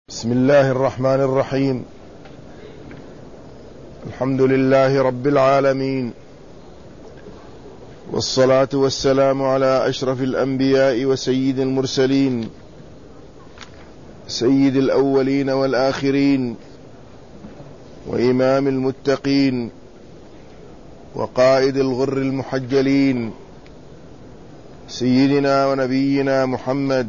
بسم الله الرحمن الرحيم. الحمد لله رب العالمين، والصلاة والسلام على أشرف الأنبياء وسيد المرسلين، سيد الأولين والآخرين، وإمام المتقين، وقائد الغر المحجلين، سيدنا ونبينا محمد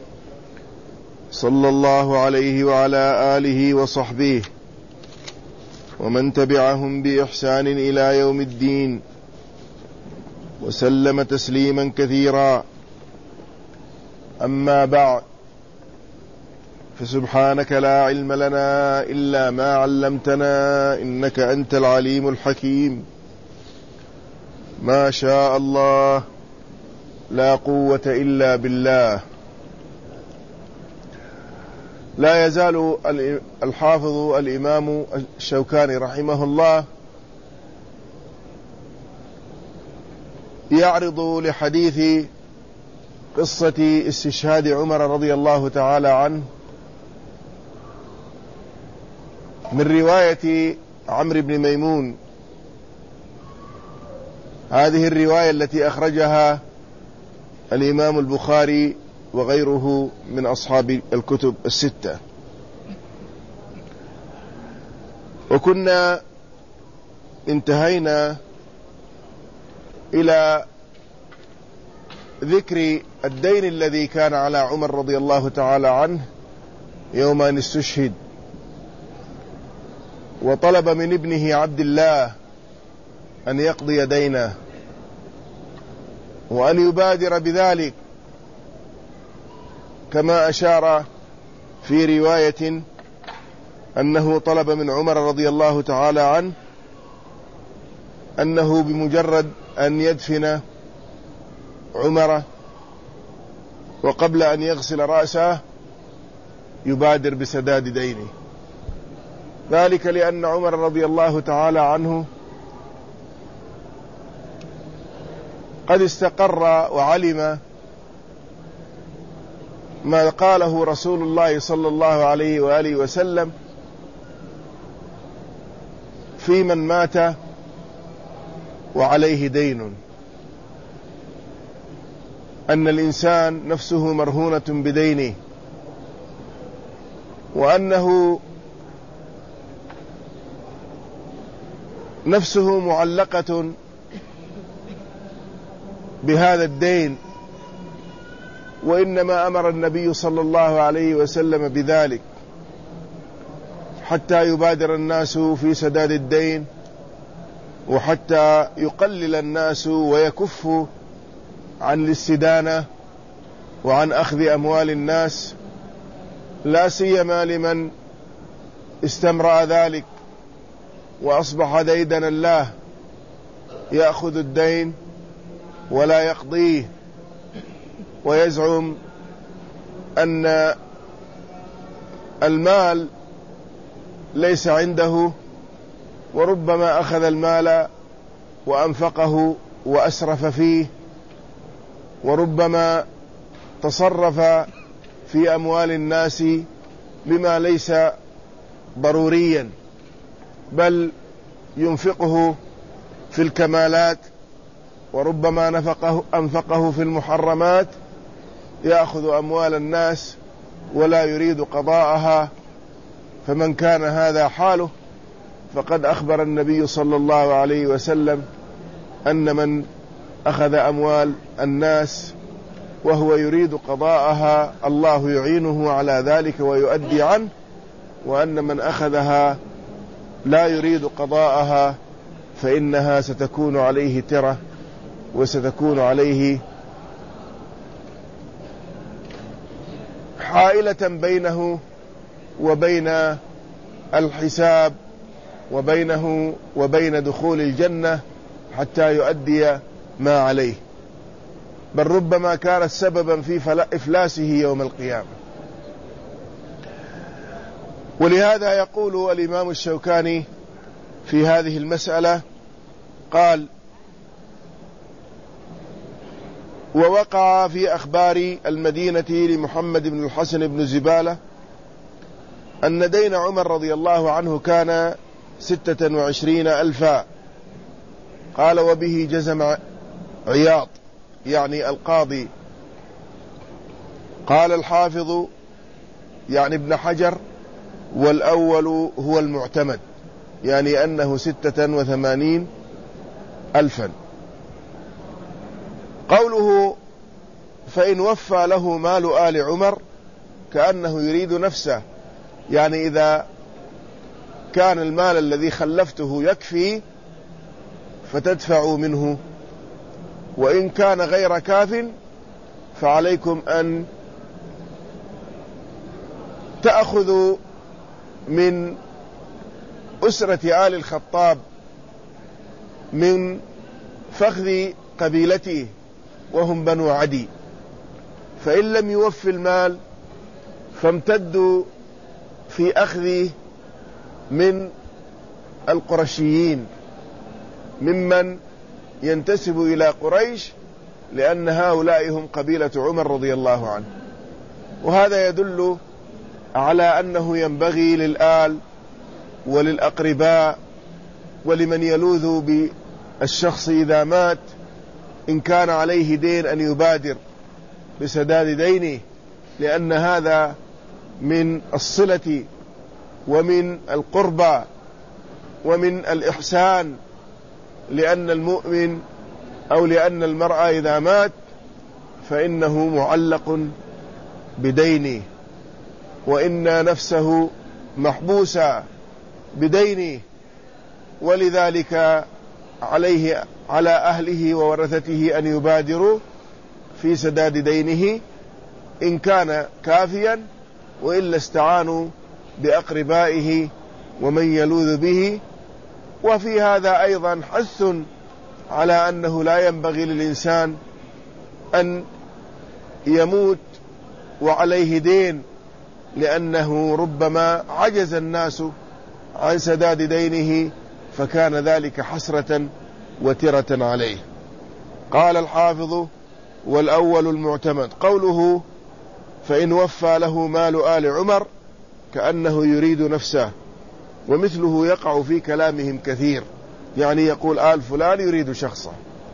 صلى الله عليه وعلى آله وصحبه ومن تبعهم بإحسان إلى يوم الدين، وسلم تسليما كثيرا. أما بعد، فسبحانك لا علم لنا إلا ما علمتنا، إنك أنت العليم الحكيم. ما شاء الله، لا قوة إلا بالله. لا يزال الحافظ الإمام الشوكاني رحمه الله يعرض لحديث قصة استشهاد عمر رضي الله تعالى عنه من رواية عمرو بن ميمون. هذه الرواية التي أخرجها الإمام البخاري وغيره من أصحاب الكتب الستة. وكنا انتهينا إلى ذكر الدين الذي كان على عمر رضي الله تعالى عنه يوم أن استشهد، وطلب من ابنه عبد الله أن يقضي دينه وأن يبادر بذلك، كما أشار في رواية أنه طلب من عمر رضي الله تعالى عنه أنه بمجرد أن يدفن عمر وقبل أن يغسل رأسه يبادر بسداد دينه، ذلك لأن عمر رضي الله تعالى عنه قد استقر وعلم ما قاله رسول الله صلى الله عليه وآله وسلم في من مات وعليه دين، أن الإنسان نفسه مرهونة بدينه، وأنه نفسه معلقة بهذا الدين. وإنما أمر النبي صلى الله عليه وسلم بذلك حتى يبادر الناس في سداد الدين، وحتى يقلل الناس ويكفوا عن الاستدانة وعن أخذ أموال الناس، لا سيما لمن استمرأ ذلك وأصبح ديدنا له، يأخذ الدين ولا يقضيه، ويزعم أن المال ليس عنده، وربما أخذ المال وأنفقه وأسرف فيه، وربما تصرف في أموال الناس بما ليس ضروريا، بل ينفقه في الكمالات، وربما أنفقه في المحرمات، يأخذ أموال الناس ولا يريد قضاءها. فمن كان هذا حاله فقد أخبر النبي صلى الله عليه وسلم أن من أخذ أموال الناس وهو يريد قضاءها الله يعينه على ذلك ويؤدي عنه، وأن من أخذها لا يريد قضاءها فإنها ستكون عليه ترة، وستكون عليه حائلة بينه وبين الحساب، وبينه وبين دخول الجنة حتى يؤدي ما عليه، بل ربما كانت سببا في إفلاسه يوم القيامة. ولهذا يقول الإمام الشوكاني في هذه المسألة، قال: ووقع في أخبار المدينة لمحمد بن الحسن بن زبالة أن دين عمر رضي الله عنه كان 26,000. قال: وبه جزم عياض يعني القاضي. قال الحافظ يعني ابن حجر: والأول هو المعتمد، يعني أنه 86,000. قوله: فإن وفى له مال آل عمر، كأنه يريد نفسه، يعني إذا كان المال الذي خلفته يكفي فتدفعوا منه، وإن كان غير كاف فعليكم أن تأخذوا من أسرة آل الخطاب من فخذ قبيلته وهم بنو عدي. فإن لم يوفي المال فامتدوا في أخذه من القرشيين ممن ينتسب إلى قريش، لأن هؤلاء هم قبيلة عمر رضي الله عنه. وهذا يدل على أنه ينبغي للآل وللأقرباء ولمن يلوذ بالشخص إذا مات إن كان عليه دين أن يبادر بسداد دينه، لأن هذا من الصلة ومن القربى ومن الإحسان، لأن المؤمن أو لأن المرأة إذا مات فإنه معلق بدينه، وإن نفسه محبوسة بدينه، ولذلك عليه على أهله وورثته أن يبادروا في سداد دينه إن كان كافيا، وإلا استعانوا بأقربائه ومن يلوذ به. وفي هذا أيضا حث على أنه لا ينبغي للإنسان أن يموت وعليه دين، لأنه ربما عجز الناس عن سداد دينه فكان ذلك حسرة وترة عليه. قال الحافظ: والأول المعتمد. قوله: فإن وفى له مال آل عمر، كأنه يريد نفسه، ومثله يقع في كلامهم كثير، يعني يقول آل فلان يريد شخصه،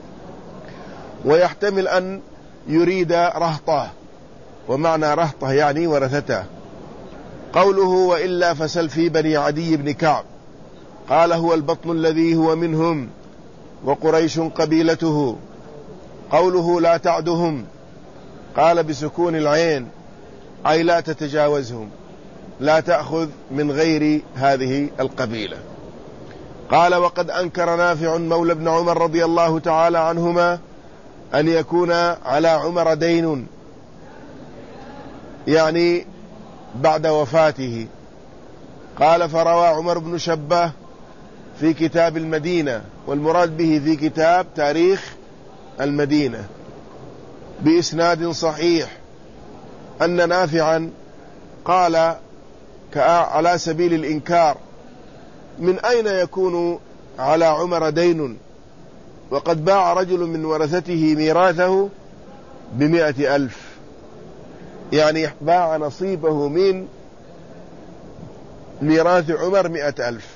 ويحتمل أن يريد رهطه، ومعنى رهطه يعني ورثته. قوله: وإلا فسل في بني عدي بن كعب. قال: هو البطن الذي هو منهم، وقريش قبيلته. قوله: لا تعدهم. قال بسكون العين، أي لا تتجاوزهم، لا تأخذ من غير هذه القبيلة. قال: وقد أنكر نافع مولى ابن عمر رضي الله تعالى عنهما أن يكون على عمر دين، يعني بعد وفاته. قال: فروى عمر بن شبه في كتاب المدينة، والمراد به في كتاب تاريخ المدينة، بإسناد صحيح أن نافعا قال على سبيل الإنكار: من أين يكون على عمر دين وقد باع رجل من ورثته ميراثه ب100,000، يعني باع نصيبه من ميراث عمر 100,000.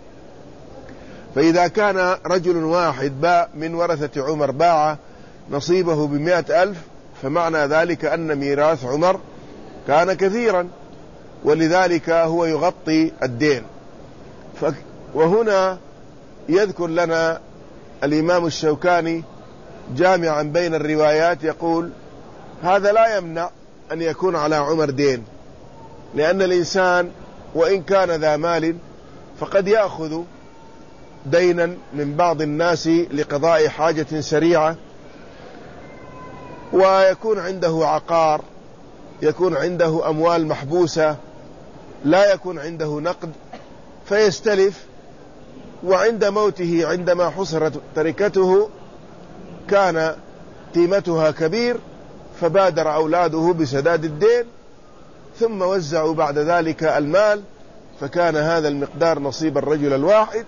فإذا كان رجل واحد باع من ورثة عمر باع نصيبه ب100,000، فمعنى ذلك أن ميراث عمر كان كثيرا، ولذلك هو يغطي الدين. وهنا يذكر لنا الإمام الشوكاني جامعا بين الروايات، يقول: هذا لا يمنع أن يكون على عمر دين، لأن الإنسان وإن كان ذا مال فقد يأخذ دينا من بعض الناس لقضاء حاجة سريعة، ويكون عنده عقار، يكون عنده أموال محبوسة، لا يكون عنده نقد، فيستلف، وعند موته عندما حصرت تركته كان قيمتها كبير، فبادر أولاده بسداد الدين، ثم وزعوا بعد ذلك المال، فكان هذا المقدار نصيب الرجل الواحد.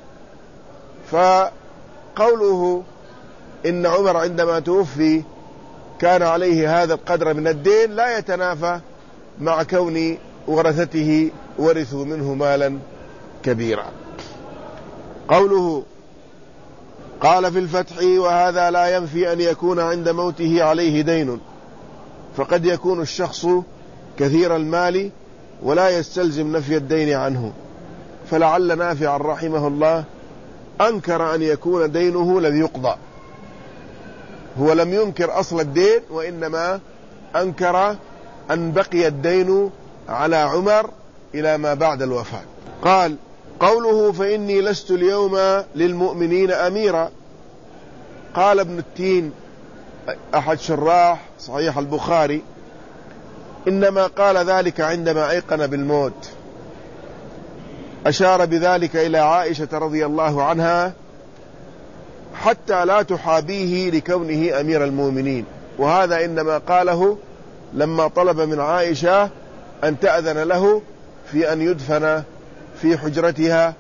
فقوله إن عمر عندما توفي كان عليه هذا القدر من الدين لا يتنافى مع كون ورثته ورثوا منه مالا كبيرا. قوله قال في الفتح: وهذا لا ينفي أن يكون عند موته عليه دين، فقد يكون الشخص كثير المال ولا يستلزم نفي الدين عنه، فلعل نافعا رحمه الله أنكر أن يكون دينه لم يقضى. هو لم ينكر أصل الدين، وإنما أنكر أن بقي الدين على عمر إلى ما بعد الوفاة. قال: قوله: فإني لست اليوم للمؤمنين أميرا. قال ابن التين أحد شراح صحيح البخاري: إنما قال ذلك عندما أيقن بالموت. أشار بذلك إلى عائشة رضي الله عنها حتى لا تحابيه لكونه أمير المؤمنين، وهذا إنما قاله لما طلب من عائشة أن تأذن له في أن يدفن في حجرتها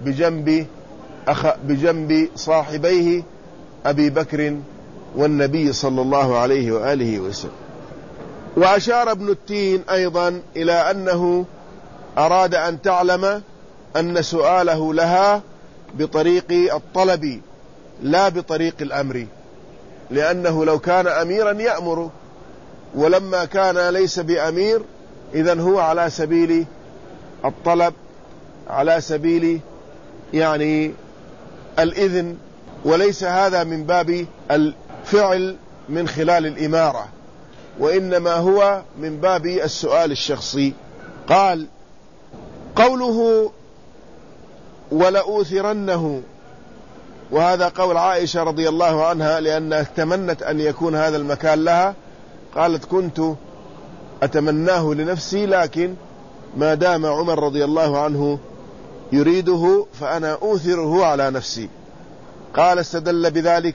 بجنب صاحبيه أبي بكر والنبي صلى الله عليه وآله وسلم. وأشار ابن التين أيضا إلى أنه أراد أن تعلم أن سؤاله لها بطريق الطلب لا بطريق الأمر، لأنه لو كان أميرا يأمر، ولما كان ليس بأمير إذن هو على سبيل الطلب، على سبيل يعني الإذن، وليس هذا من باب الفعل من خلال الإمارة، وإنما هو من باب السؤال الشخصي. قال: قوله ولأوثرنه، وهذا قول عائشة رضي الله عنها لأنها تمنت أن يكون هذا المكان لها. قالت: كنت أتمناه لنفسي، لكن ما دام عمر رضي الله عنه يريده فأنا أوثره على نفسي. قال: استدل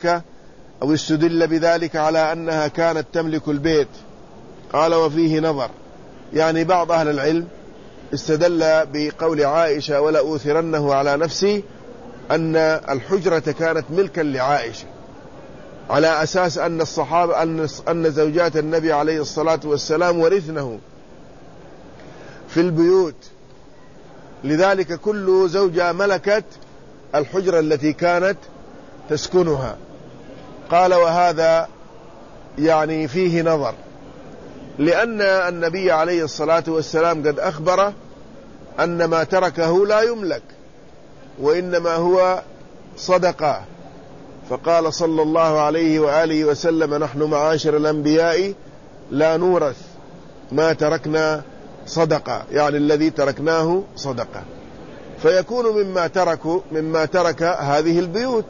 بذلك على أنها كانت تملك البيت. قال: وفيه نظر، يعني بعض أهل العلم استدل بقول عائشة ولا أوثرنه على نفسي أن الحجرة كانت ملكا لعائشة، على أساس أن الصحابة أن زوجات النبي عليه الصلاة والسلام ورثنه في البيوت، لذلك كل زوجة ملكت الحجرة التي كانت تسكنها. قال: وهذا يعني فيه نظر، لأن النبي عليه الصلاة والسلام قد أخبر أن ما تركه لا يملك، وإنما هو صدقة. فقال صلى الله عليه وآله وسلم: نحن معاشر الأنبياء لا نورث ما تركنا صدقة، يعني الذي تركناه صدقة، فيكون مما ترك هذه البيوت.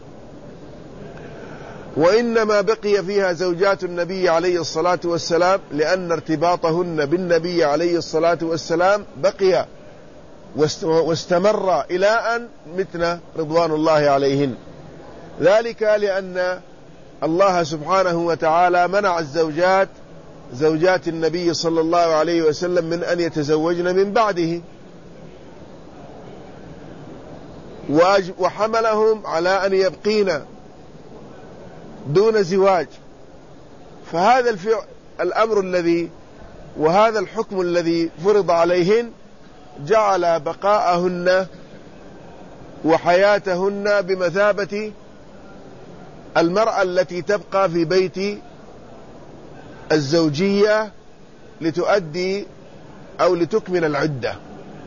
وإنما بقي فيها زوجات النبي عليه الصلاة والسلام لأن ارتباطهن بالنبي عليه الصلاة والسلام بقي واستمر إلى أن متنا رضوان الله عليهن. ذلك لأن الله سبحانه وتعالى منع زوجات النبي صلى الله عليه وسلم من أن يتزوجن من بعده، وحملهم على أن يبقين دون زواج. فهذا الأمر الذي وهذا الحكم الذي فرض عليهن جعل بقاءهن وحياتهن بمثابة المرأة التي تبقى في بيت الزوجية لتؤدي أو لتكمل العدة.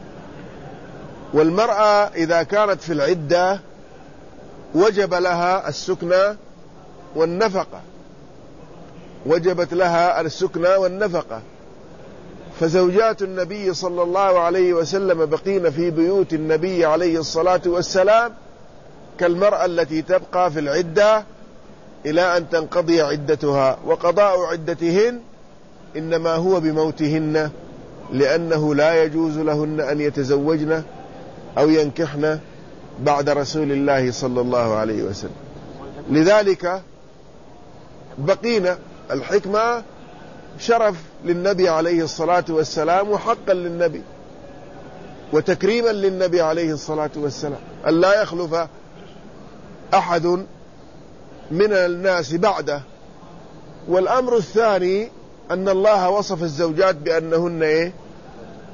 والمرأة إذا كانت في العدة وجب لها السكنى والنفقة، وجبت لها السكنى والنفقة. فزوجات النبي صلى الله عليه وسلم بقين في بيوت النبي عليه الصلاة والسلام كالمرأة التي تبقى في العدة إلى أن تنقضي عدتها، وقضاء عدتهن إنما هو بموتهن، لأنه لا يجوز لهن أن يتزوجن أو ينكحن بعد رسول الله صلى الله عليه وسلم. لذلك بقينا. الحكمة شرف للنبي عليه الصلاة والسلام وحقا للنبي وتكريما للنبي عليه الصلاة والسلام أن لا يخلف أحد من الناس بعده. والأمر الثاني أن الله وصف الزوجات بأنهن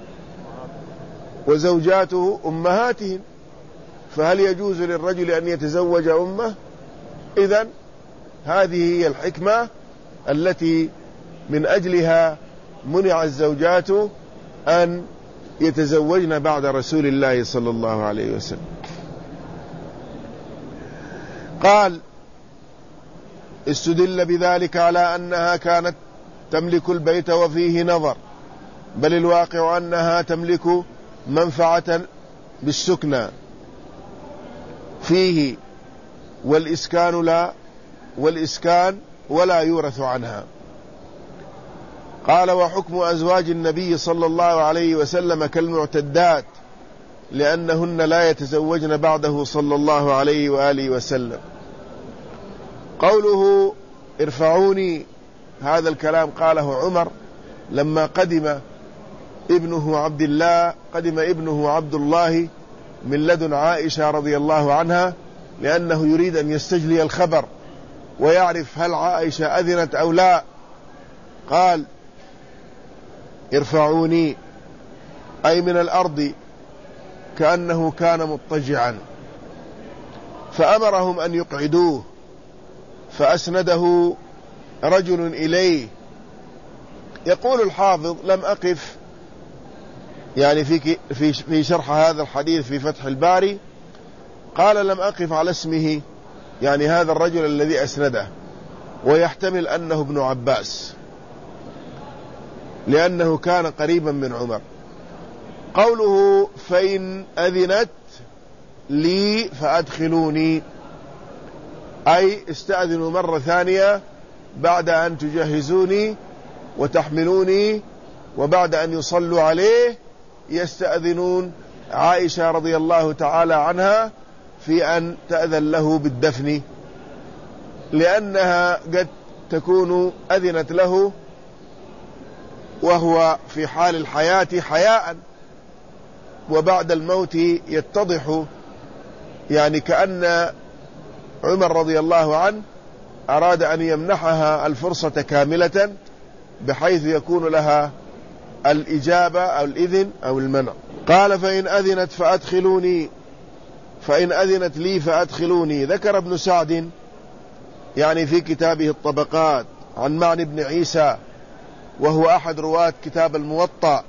وزوجاته أمهاتهم، فهل يجوز للرجل أن يتزوج أمه؟ إذن هذه هي الحكمة التي من أجلها منع الزوجات أن يتزوجن بعد رسول الله صلى الله عليه وسلم. قال: استدل بذلك على أنها كانت تملك البيت وفيه نظر، بل الواقع أنها تملك منفعة بالسكنى فيه، والإسكان ولا يورث عنها. قال: وحكم أزواج النبي صلى الله عليه وسلم كالمعتدات، لأنهن لا يتزوجن بعده صلى الله عليه وآله وسلم. قوله ارفعوني، هذا الكلام قاله عمر لما قدم ابنه عبد الله من لدن عائشة رضي الله عنها، لأنه يريد أن يستجلي الخبر ويعرف هل عائشة أذنت أو لا. قال: ارفعوني، أي من الأرض، كأنه كان مضطجعا، فأمرهم أن يقعدوه، فأسنده رجل إليه. يقول الحافظ: لم أقف، يعني في شرح هذا الحديث في فتح الباري، قال: لم أقف على اسمه، يعني هذا الرجل الذي أسنده، ويحتمل أنه ابن عباس لأنه كان قريبا من عمر. قوله: فإن أذنت لي فأدخلوني، أي استأذنوا مرة ثانية بعد أن تجهزوني وتحملوني، وبعد أن يصلوا عليه يستأذنون عائشة رضي الله تعالى عنها في أن تأذن له بالدفن، لأنها قد تكون أذنت له وهو في حال الحياة حياء، وبعد الموت يتضح، يعني كأن عمر رضي الله عنه أراد أن يمنحها الفرصة كاملة بحيث يكون لها الإجابة أو الإذن أو المنع. قال: فإن أذنت فأدخلوني، فإن أذنت لي فأدخلوني. ذكر ابن سعد يعني في كتابه الطبقات عن معن بن عيسى، وهو أحد رواة كتاب الموطأ،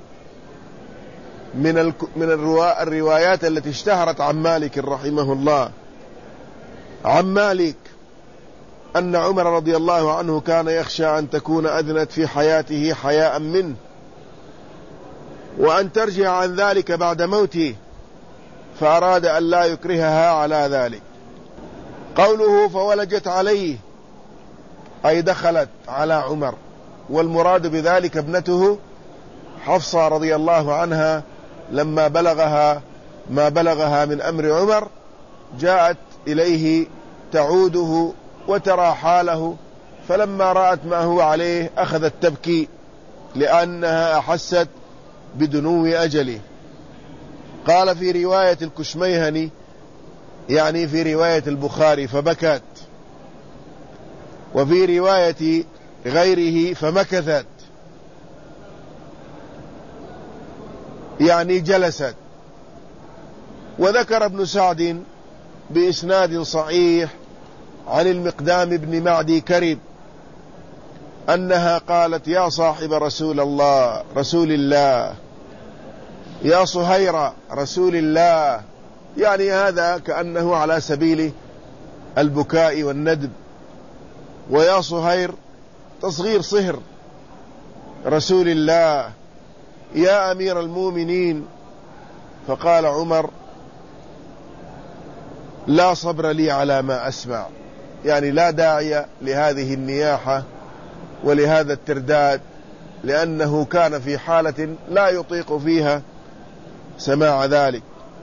من الروايات التي اشتهرت عن مالك رحمه الله، عن مالك أن عمر رضي الله عنه كان يخشى أن تكون أذنت في حياته حياء منه، وأن ترجع عن ذلك بعد موته، فأراد أن لا يكرهها على ذلك. قوله: فولجت عليه، أي دخلت على عمر، والمراد بذلك ابنته حفصة رضي الله عنها، لما بلغها ما بلغها من أمر عمر جاءت إليه تعوده وترى حاله، فلما رأت ما هو عليه أخذت تبكي لأنها أحست بدنو أجله. قال: في رواية الكشميهني، يعني في رواية البخاري، فبكت، وفي رواية غيره فمكثت، يعني جلست. وذكر ابن سعد بإسناد صحيح عن المقدام بن معدي كرب أنها قالت: يا صاحب رسول الله، يا صهير رسول الله، يعني هذا كأنه على سبيل البكاء والندب، ويا صهير تصغير صهر رسول الله، يا أمير المؤمنين. فقال عمر: لا صبر لي على ما أسمع، يعني لا داعي لهذه النياحة ولهذا الترداد، لأنه كان في حالة لا يطيق فيها سماع ذلك.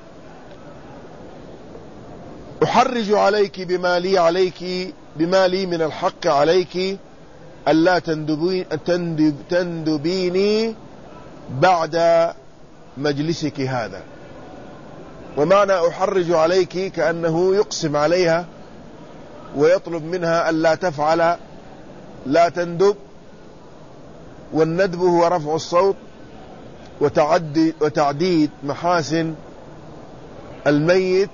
أحرج عليك بما لي من الحق عليك، ألا تندبيني بعد مجلسك هذا. ومعنى أحرج عليك كأنه يقسم عليها ويطلب منها ألا تفعل، لا تندب، والندب هو رفع الصوت، وتعديد محاسن الميت،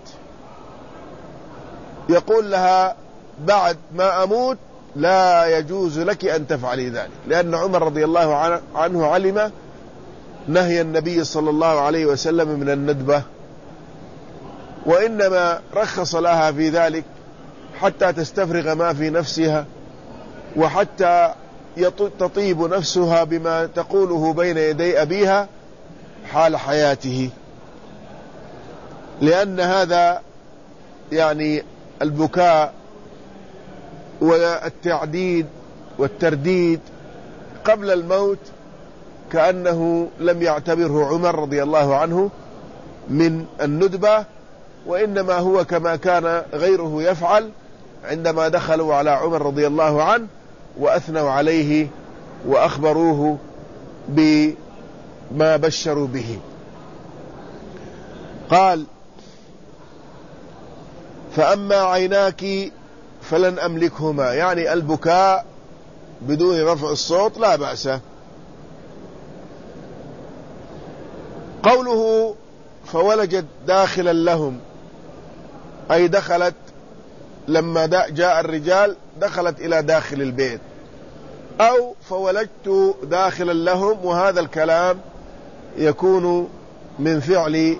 يقول لها بعد ما أموت لا يجوز لك أن تفعلي ذلك، لأن عمر رضي الله عنه علم نهي النبي صلى الله عليه وسلم من الندبة، وإنما رخص لها في ذلك حتى تستفرغ ما في نفسها، وحتى تطيب نفسها بما تقوله بين يدي أبيها حال حياته، لأن هذا يعني البكاء والتعديد والترديد قبل الموت كأنه لم يعتبره عمر رضي الله عنه من الندبة، وإنما هو كما كان غيره يفعل عندما دخلوا على عمر رضي الله عنه وأثنوا عليه وأخبروه بما بشروا به. قال: فأما عيناك فلن أملكهما، يعني البكاء بدون رفع الصوت لا بأس. قوله فولجت داخلا لهم، أي دخلت لما جاء الرجال دخلت إلى داخل البيت، أو فولجت داخلا لهم، وهذا الكلام يكون من فعل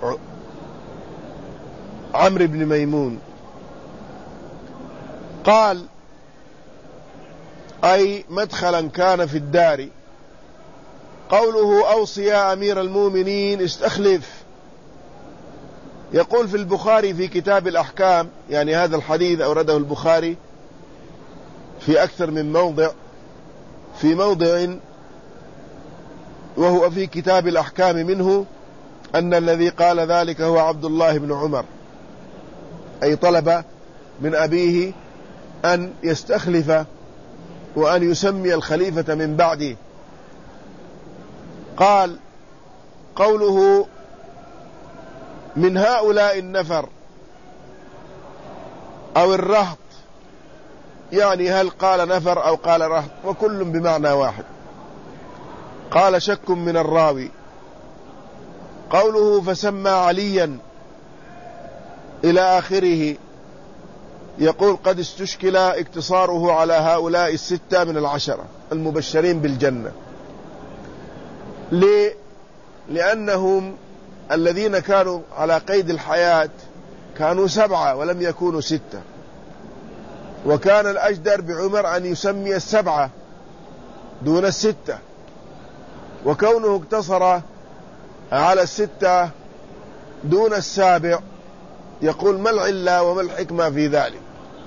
عمرو بن ميمون. قال: أي مدخلا كان في الدار. قوله أوصي يا أمير المؤمنين استخلف، يقول في البخاري في كتاب الأحكام، يعني هذا الحديث أورده البخاري في أكثر من موضع، في موضع وهو في كتاب الأحكام منه أن الذي قال ذلك هو عبد الله بن عمر، أي طلب من أبيه أن يستخلف وأن يسمي الخليفة من بعده. قال: قوله من هؤلاء النفر أو الرهط، يعني هل قال نفر أو قال رهط، وكل بمعنى واحد. قال: شك من الراوي. قوله فسمى عليا إلى آخره، يقول قد استشكل اقتصاره على هؤلاء الستة من العشرة المبشرين بالجنة. لأنهم الذين كانوا على قيد الحياة كانوا 7 ولم يكونوا 6، وكان الأجدر بعمر أن يسمي 7 دون 6، وكونه اقتصر على 6 دون 7 يقول ما العلة وما الحكمة في ذلك؟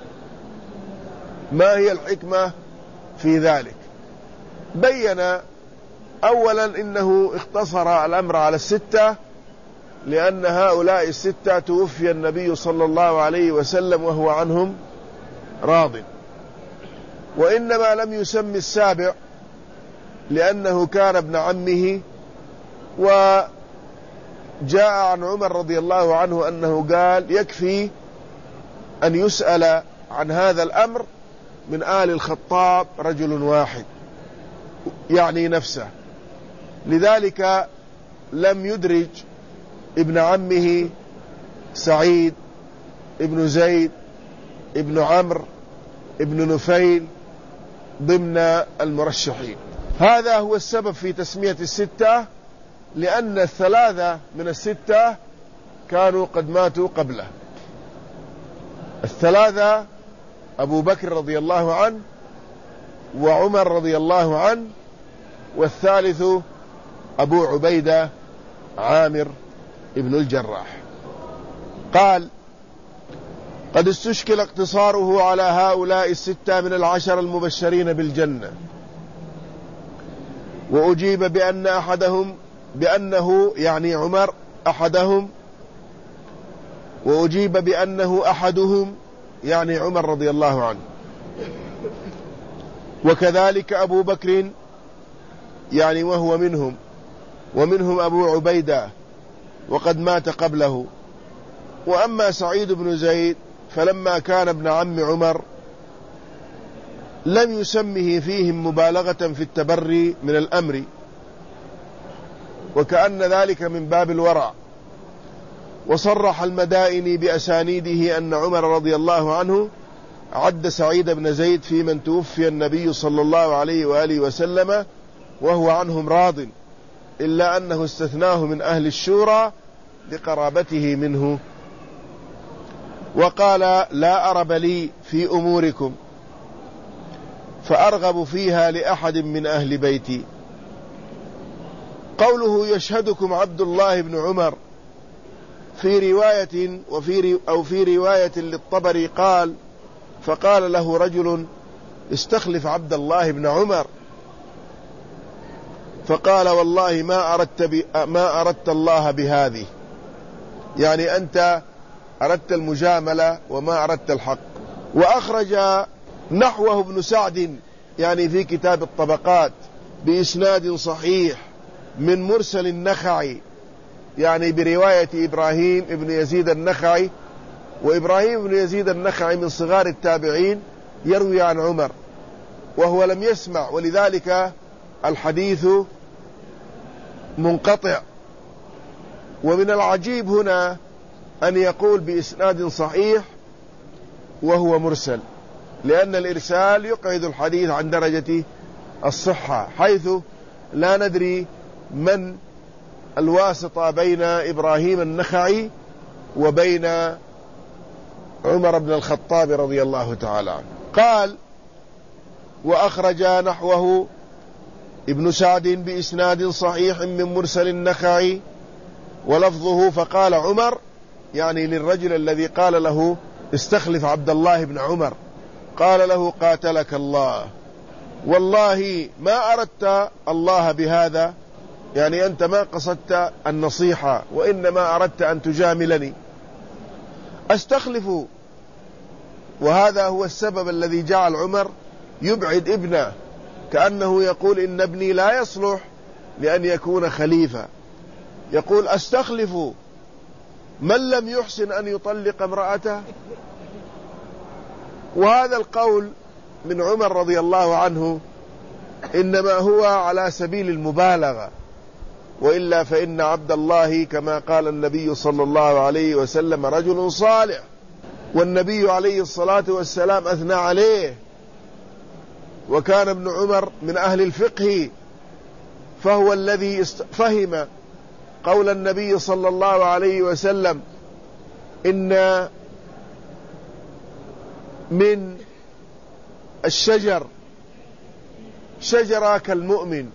ما هي الحكمة في ذلك؟ بين أولا إنه اختصر الأمر على 6 لأن هؤلاء 6 توفي النبي صلى الله عليه وسلم وهو عنهم راض، وإنما لم يسمي 7 لأنه كان ابن عمه، وجاء عن عمر رضي الله عنه أنه قال يكفي أن يسأل عن هذا الأمر من آل الخطاب رجل واحد، يعني نفسه، لذلك لم يدرج ابن عمه سعيد ابن زيد ابن عمرو ابن نفيل ضمن المرشحين. هذا هو السبب في تسمية 6، لأن 3 من 6 كانوا قد ماتوا قبله. 3 أبو بكر رضي الله عنه، وعمر رضي الله عنه، والثالث أبو عبيدة عامر ابن الجراح. قال: قد استشكل اقتصاره على هؤلاء 6 من العشر المبشرين بالجنة، وأجيب بأنه يعني عمر أحدهم، وأجيب بأنه أحدهم يعني عمر رضي الله عنه، وكذلك أبو بكر يعني وهو منهم، ومنهم أبو عبيدة وقد مات قبله. وأما سعيد بن زيد فلما كان ابن عم عمر لم يسمه فيهم مبالغة في التبري من الأمر، وكأن ذلك من باب الورع. وصرح المدائني بأسانيده أن عمر رضي الله عنه عد سعيد بن زيد في من توفي النبي صلى الله عليه وآله وسلم وهو عنهم راض، إلا أنه استثناه من أهل الشورى لقرابته منه. وقال: لا أرب لي في أموركم فأرغب فيها لأحد من أهل بيتي. قوله: يشهدكم عبد الله بن عمر، في رواية في رواية للطبري قال: فقال له رجل: استخلف عبد الله بن عمر، فقال: والله ما أردت الله بهذه، يعني أنت أردت المجاملة وما أردت الحق. وأخرج نحوه ابن سعد يعني في كتاب الطبقات بإسناد صحيح من مرسل النخعي، يعني برواية إبراهيم ابن يزيد النخعي، وإبراهيم ابن يزيد النخعي من صغار التابعين يروي عن عمر وهو لم يسمع، ولذلك الحديث منقطع. ومن العجيب هنا أن يقول بإسناد صحيح وهو مرسل، لأن الإرسال يقعد الحديث عن درجة الصحة، حيث لا ندري من الواسطة بين إبراهيم النخعي وبين عمر بن الخطاب رضي الله تعالى عنه. قال: وأخرج نحوه ابن سعد بإسناد صحيح من مرسل النخعي ولفظه: فقال عمر، يعني للرجل الذي قال له استخلف عبد الله بن عمر، قال له: قاتلك الله، والله ما أردت الله بهذا، يعني أنت ما قصدت النصيحة وإنما أردت أن تجاملني. أستخلف، وهذا هو السبب الذي جعل عمر يبعد ابنه، كأنه يقول إن ابني لا يصلح لأن يكون خليفة. يقول: أستخلف من لم يحسن أن يطلق امرأته. وهذا القول من عمر رضي الله عنه إنما هو على سبيل المبالغة، وإلا فإن عبد الله كما قال النبي صلى الله عليه وسلم رجل صالح، والنبي عليه الصلاة والسلام أثنى عليه، وكان ابن عمر من أهل الفقه، فهو الذي فهم قول النبي صلى الله عليه وسلم: إن من الشجر شجرة كالمؤمن.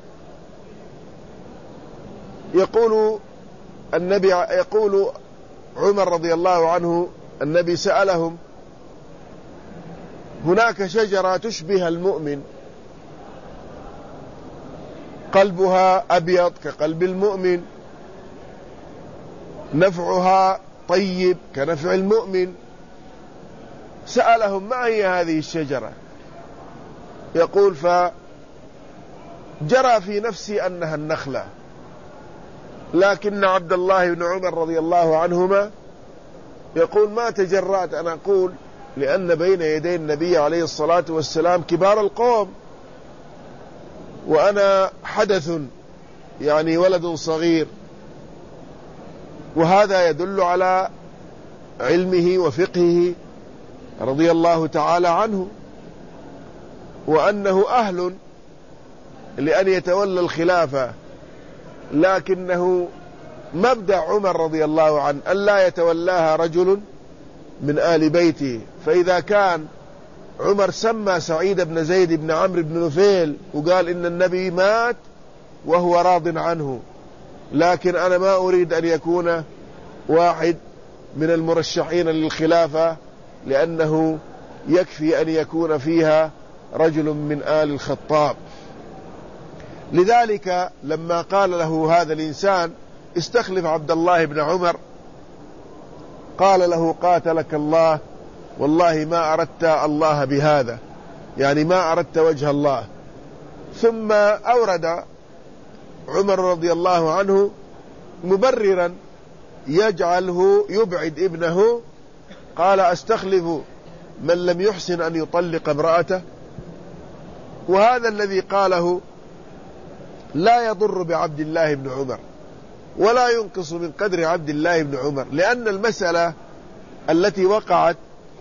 يقول عمر رضي الله عنه، النبي سألهم: هناك شجرة تشبه المؤمن، قلبها أبيض كقلب المؤمن، نفعها طيب كنفع المؤمن. سألهم: ما هي هذه الشجرة؟ يقول: فجرى في نفسي أنها النخلة، لكن عبد الله بن عمر رضي الله عنهما يقول: ما تجرأت أن أقول، لأن بين يدي النبي عليه الصلاة والسلام كبار القوم، وأنا حدث، يعني ولد صغير. وهذا يدل على علمه وفقهه رضي الله تعالى عنه، وأنه أهل لأن يتولى الخلافة، لكنه مبدأ عمر رضي الله عنه أن لا يتولاها رجل من آل بيته. فإذا كان عمر سمى سعيد بن زيد بن عمرو بن نفيل وقال إن النبي مات وهو راض عنه، لكن أنا ما أريد أن يكون واحد من المرشحين للخلافة، لأنه يكفي أن يكون فيها رجل من آل الخطاب. لذلك لما قال له هذا الإنسان استخلف عبد الله بن عمر، قال له: قاتلك الله، والله ما أردت الله بهذا، يعني ما أردت وجه الله. ثم أورد عمر رضي الله عنه مبررا يجعله يبعد ابنه، قال: أستخلف من لم يحسن أن يطلق امرأته. وهذا الذي قاله لا يضر بعبد الله بن عمر، ولا ينقص من قدر عبد الله بن عمر، لأن المسألة التي وقعت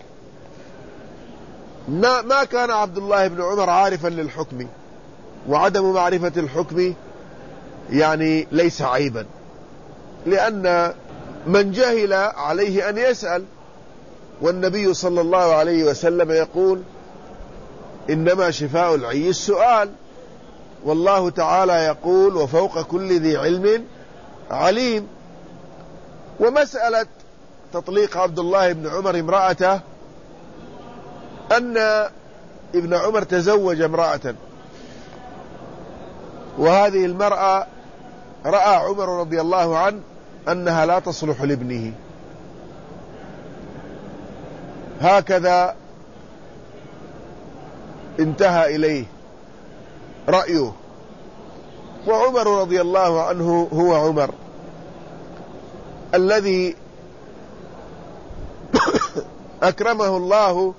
ما كان عبد الله بن عمر عارفا للحكم، وعدم معرفة الحكم يعني ليس عيبا، لأن من جهل عليه أن يسأل، والنبي صلى الله عليه وسلم يقول إنما شفاء العي السؤال، والله تعالى يقول وفوق كل ذي علم عليم. ومسألة تطليق عبد الله بن عمر امرأته أن ابن عمر تزوج امرأة، وهذه المرأة رأى عمر رضي الله عنه أنها لا تصلح لابنه، هكذا انتهى إليه رأيه. وعمر رضي الله عنه هو عمر الذي أكرمه الله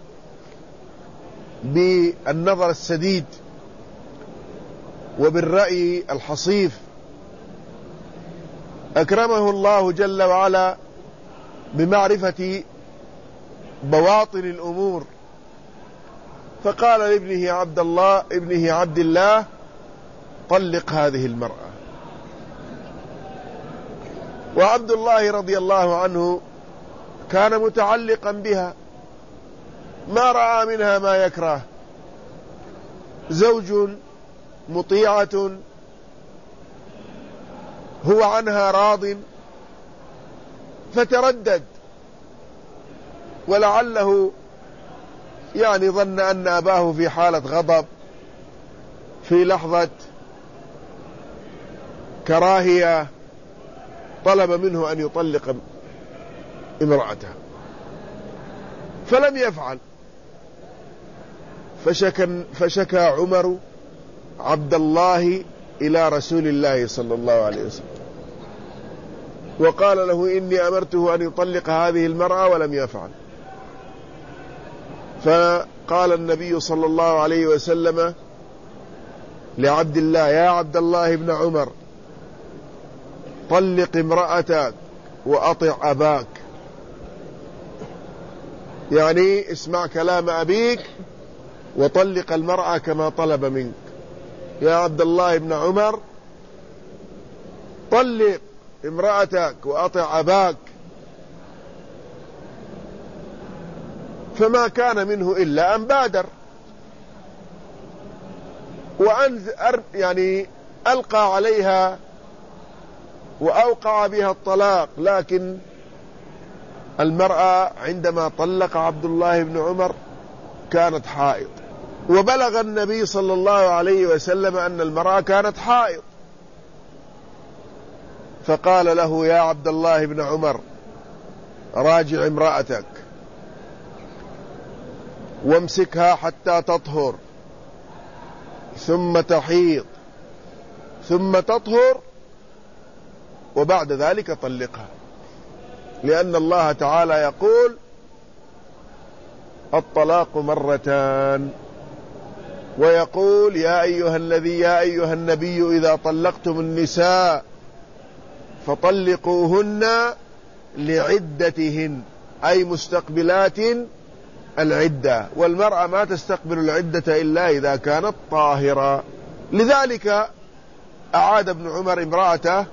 بالنظر السديد وبالرأي الحصيف، أكرمه الله جل وعلا بمعرفة بواطن الأمور، فقال لابنه عبد الله طلق هذه المرأة. وعبد الله رضي الله عنه كان متعلقا بها، ما رأى منها ما يكره، زوج مطيعة هو عنها راض، فتردد، ولعله يعني ظن أن أباه في حالة غضب، في لحظة كراهية، طلب منه أن يطلق امرأته فلم يفعل، فشكى عمر عبد الله إلى رسول الله صلى الله عليه وسلم، وقال له إني أمرته أن يطلق هذه المرأة ولم يفعل. فقال النبي صلى الله عليه وسلم لعبد الله: يا عبد الله بن عمر، طلق امرأتك وأطع أباك، يعني اسمع كلام أبيك وطلق المرأة كما طلب منك. يا عبد الله بن عمر، طلق امرأتك وأطع أباك. فما كان منه إلا أن بادر وأن يعني ألقى عليها وأوقع بها الطلاق، لكن المرأة عندما طلق عبد الله بن عمر كانت حائض، وبلغ النبي صلى الله عليه وسلم أن المرأة كانت حائض، فقال له: يا عبد الله بن عمر، راجع امرأتك وامسكها حتى تطهر، ثم تحيض، ثم تطهر، وبعد ذلك طلقها، لأن الله تعالى يقول: الطلاق مرتان، ويقول: يا أيها النبي إذا طلقتم النساء فطلقوهن لعدتهن، أي مستقبلات العدة، والمرأة ما تستقبل العدة إلا إذا كانت طاهرة. لذلك أعاد ابن عمر امرأته،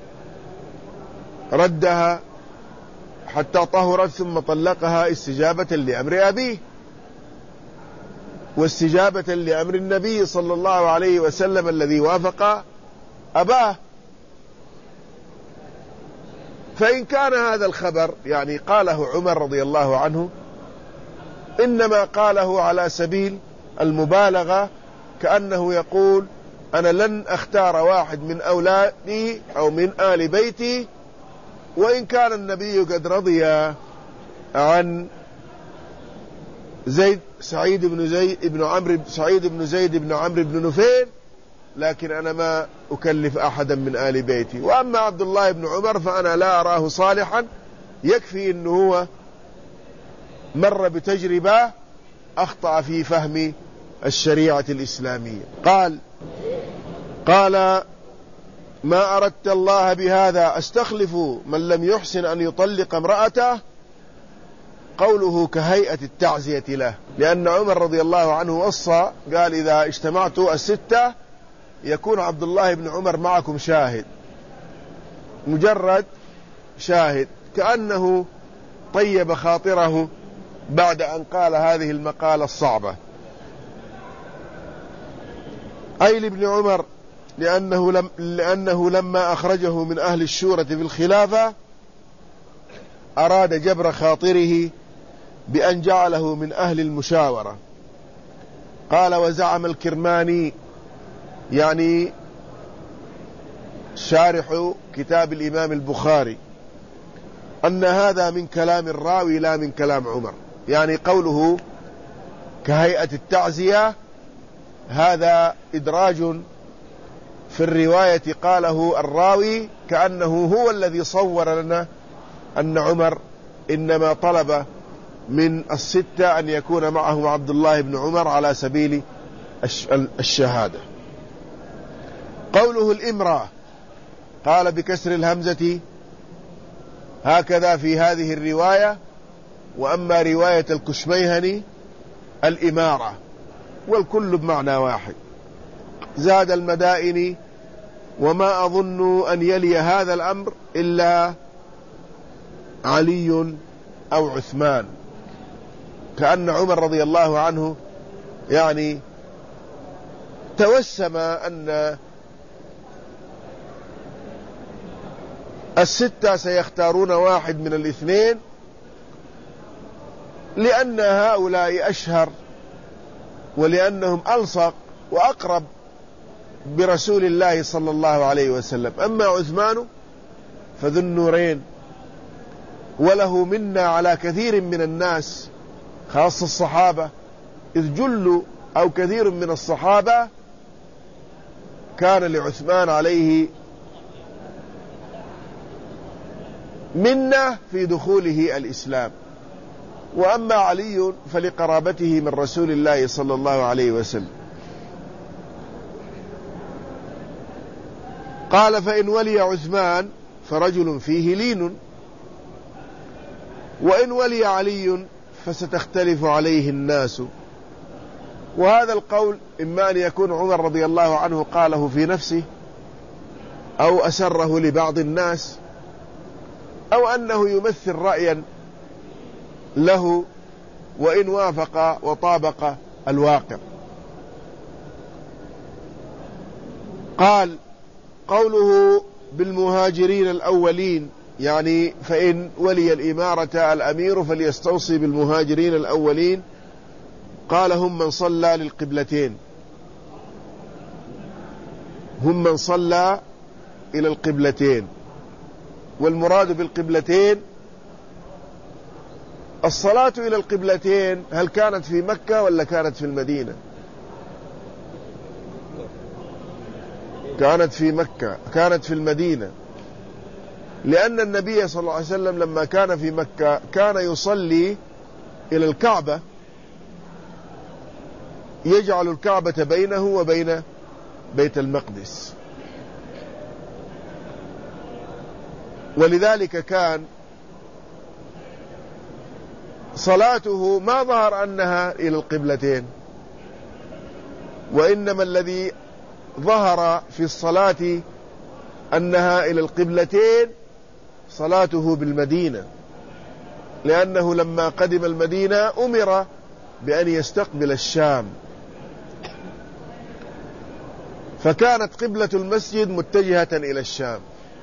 ردها حتى طهرت ثم طلقها استجابة لأمر أبيه واستجابة لأمر النبي صلى الله عليه وسلم الذي وافق أباه. فإن كان هذا الخبر يعني قاله عمر رضي الله عنه، إنما قاله على سبيل المبالغة، كأنه يقول: أنا لن أختار واحد من أولادي أو من آل بيتي، وإن كان النبي قد رضي عن سعيد بن زيد بن عمرو بن نفيل، لكن أنا ما أكلف أحدا من آل بيتي. وأما عبد الله بن عمر فأنا لا أراه صالحا، يكفي أنه هو مر بتجربة أخطأ في فهم الشريعة الإسلامية. قال: ما أردت الله بهذا أستخلف من لم يحسن أن يطلق امرأته. قوله كهيئة التعزية له، لأن عمر رضي الله عنه وصى قال إذا اجتمعت الستة يكون عبد الله بن عمر معكم شاهد، مجرد شاهد، كأنه طيب خاطره بعد أن قال هذه المقالة الصعبة. أي لابن عمر لأنه لما أخرجه من أهل الشورى في الخلافة أراد جبر خاطره بأن جعله من أهل المشاورة. قال وزعم الكرماني، يعني شارح كتاب الإمام البخاري، أن هذا من كلام الراوي لا من كلام عمر، يعني قوله كهيئة التعزية هذا إدراج في الرواية قاله الراوي كأنه هو الذي صور لنا أن عمر إنما طلب من الستة أن يكون معهم عبد الله بن عمر على سبيل الشهادة. قوله الإمرأة قال بكسر الهمزة هكذا في هذه الرواية، وأما رواية الكشميهني الإمارة، والكل بمعنى واحد. زاد المدائني وما أظن أن يلي هذا الأمر إلا علي أو عثمان، كأن عمر رضي الله عنه يعني توسم أن الستة سيختارون واحد من الاثنين، لأن هؤلاء أشهر ولأنهم ألصق وأقرب برسول الله صلى الله عليه وسلم. أما عثمان فذو النورين وله منا على كثير من الناس خاصة الصحابة، إذ جل أو كثير من الصحابة كان لعثمان عليه منة في دخوله الإسلام، وأما علي فلقرابته من رسول الله صلى الله عليه وسلم. قال فإن ولي عثمان فرجل فيه لين، وإن ولي علي فستختلف عليه الناس. وهذا القول إما أن يكون عمر رضي الله عنه قاله في نفسه أو أسره لبعض الناس، أو أنه يمثل رأيا له وإن وافق وطابق الواقع. قال قوله بالمهاجرين الأولين، يعني فإن ولي الإمارة الأمير فليستوصي بالمهاجرين الأولين. قال هم من صلى للقبلتين، هم من صلى إلى القبلتين. والمراد بالقبلتين الصلاة إلى القبلتين، هل كانت في مكة ولا كانت في المدينة؟ كانت في مكة، كانت في المدينة، لأن النبي صلى الله عليه وسلم لما كان في مكة كان يصلي إلى الكعبة، يجعل الكعبة بينه وبين بيت المقدس، ولذلك كان صلاته ما ظهر أنها إلى القبلتين، وإنما الذي ظهر في الصلاة أنها إلى القبلتين صلاته بالمدينة، لأنه لما قدم المدينة أمر بأن يستقبل الشام، فكانت قبلة المسجد متجهة إلى الشام،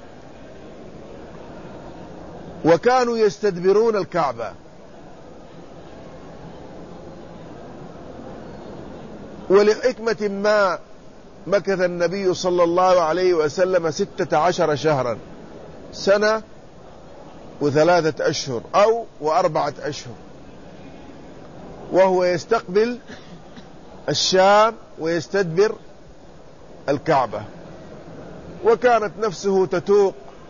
وكانوا يستدبرون الكعبة. ولحكمة ما مكث النبي صلى الله عليه وسلم 16 شهرا، سنة و3 أشهر أو و4 أشهر، وهو يستقبل الشام ويستدبر الكعبة، وكانت نفسه تتوق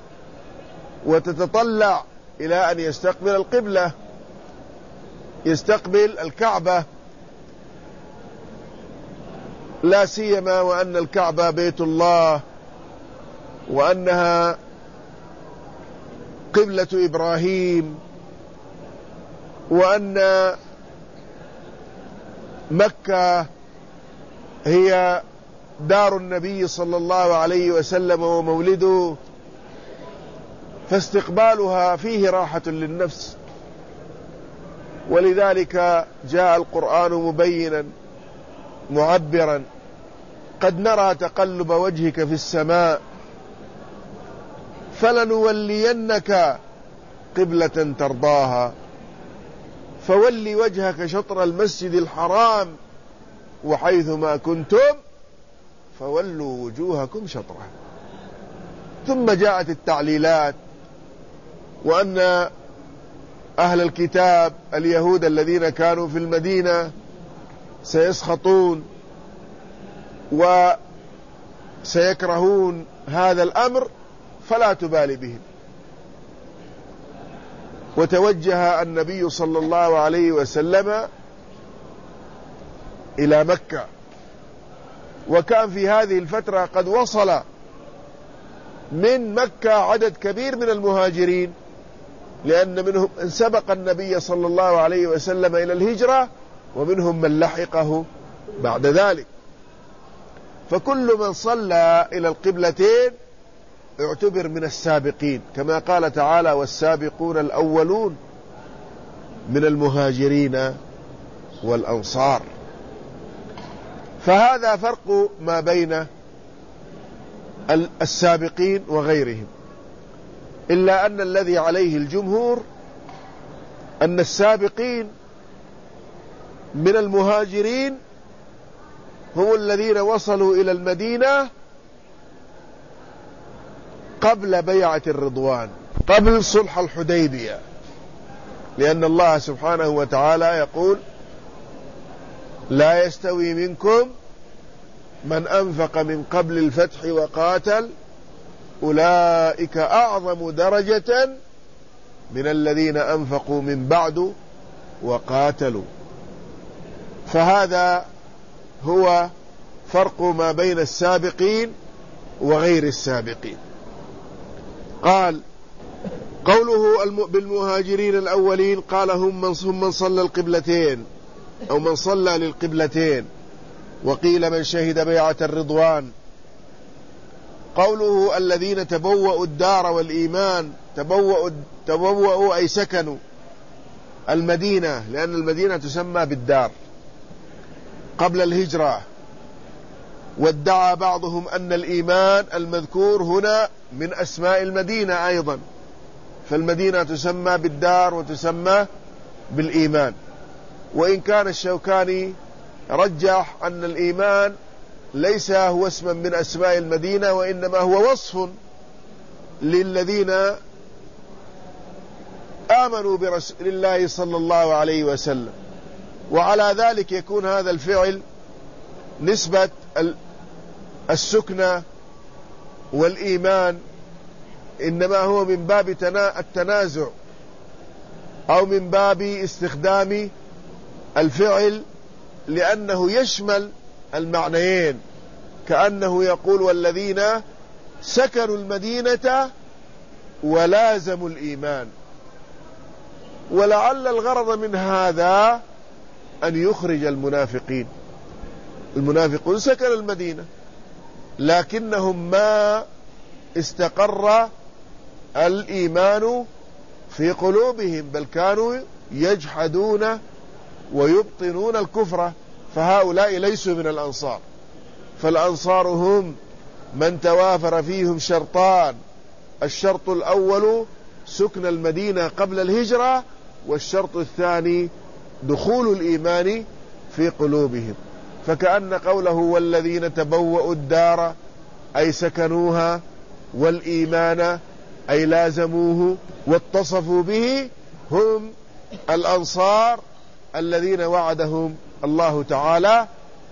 وتتطلع إلى أن يستقبل القبلة، يستقبل الكعبة، لا سيما وأن الكعبة بيت الله وأنها قبلة إبراهيم، وأن مكة هي دار النبي صلى الله عليه وسلم ومولده، فاستقبالها فيه راحة للنفس. ولذلك جاء القرآن مبينا معبرا: قد نرى تقلب وجهك في السماء فلنولينك قبلة ترضاها فول وجهك شطر المسجد الحرام وحيثما كنتم فولوا وجوهكم شطره. ثم جاءت التعليلات، وأن أهل الكتاب اليهود الذين كانوا في المدينة سيسخطون وسيكرهون هذا الأمر فلا تبالي بهم. وتوجه النبي صلى الله عليه وسلم إلى مكة، وكان في هذه الفترة قد وصل من مكة عدد كبير من المهاجرين، لأن منهم من سبق النبي صلى الله عليه وسلم إلى الهجرة، ومنهم من لحقه بعد ذلك. فكل من صلى إلى القبلتين اعتبر من السابقين، كما قال تعالى: والسابقون الأولون من المهاجرين والأنصار. فهذا فرق ما بين السابقين وغيرهم، إلا أن الذي عليه الجمهور أن السابقين من المهاجرين هم الذين وصلوا إلى المدينة قبل بيعة الرضوان، قبل صلح الحديبية، لأن الله سبحانه وتعالى يقول: لا يستوي منكم من أنفق من قبل الفتح وقاتل أولئك أعظم درجة من الذين أنفقوا من بعد وقاتلوا. فهذا هو فرق ما بين السابقين وغير السابقين. قال: قوله بالمهاجرين الأولين، قال هم من صلى القبلتين أو من صلى للقبلتين، وقيل من شهد بيعة الرضوان. قوله الذين تبوأوا الدار والإيمان، تبوأوا أي سكنوا المدينة، لأن المدينة تسمى بالدار قبل الهجرة. وادعى بعضهم أن الإيمان المذكور هنا من أسماء المدينة أيضا، فالمدينة تسمى بالدار وتسمى بالإيمان. وإن كان الشوكاني رجح أن الإيمان ليس هو اسما من أسماء المدينة، وإنما هو وصف للذين آمنوا برسول الله صلى الله عليه وسلم. وعلى ذلك يكون هذا الفعل نسبة السكنة والإيمان إنما هو من باب التنازع، أو من باب استخدام الفعل لأنه يشمل المعنيين، كأنه يقول: والذين سكنوا المدينة ولازموا الإيمان. ولعل الغرض من هذا أن يخرج المنافقين. المنافقون سكنوا المدينة لكنهم ما استقر الإيمان في قلوبهم، بل كانوا يجحدون ويبطنون الكفر، فهؤلاء ليسوا من الأنصار. فالأنصار هم من توافر فيهم شرطان: الشرط الأول سكن المدينة قبل الهجرة، والشرط الثاني دخول الإيمان في قلوبهم. فكأن قوله والذين تبوأوا الدار أي سكنوها، والإيمان أي لازموه واتصفوا به، هم الأنصار الذين وعدهم الله تعالى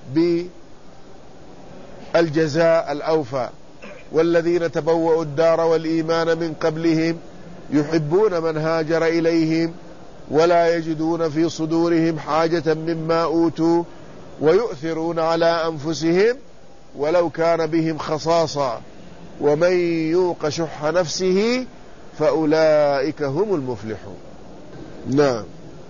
بالجزاء الأوفى. والذين تبوأوا الدار والإيمان من قبلهم يحبون من هاجر إليهم ولا يجدون في صدورهم حاجة مما أوتوا ويؤثرون على أنفسهم ولو كان بهم خصاصة ومن يوق شح نفسه فأولئك هم المفلحون. نعم،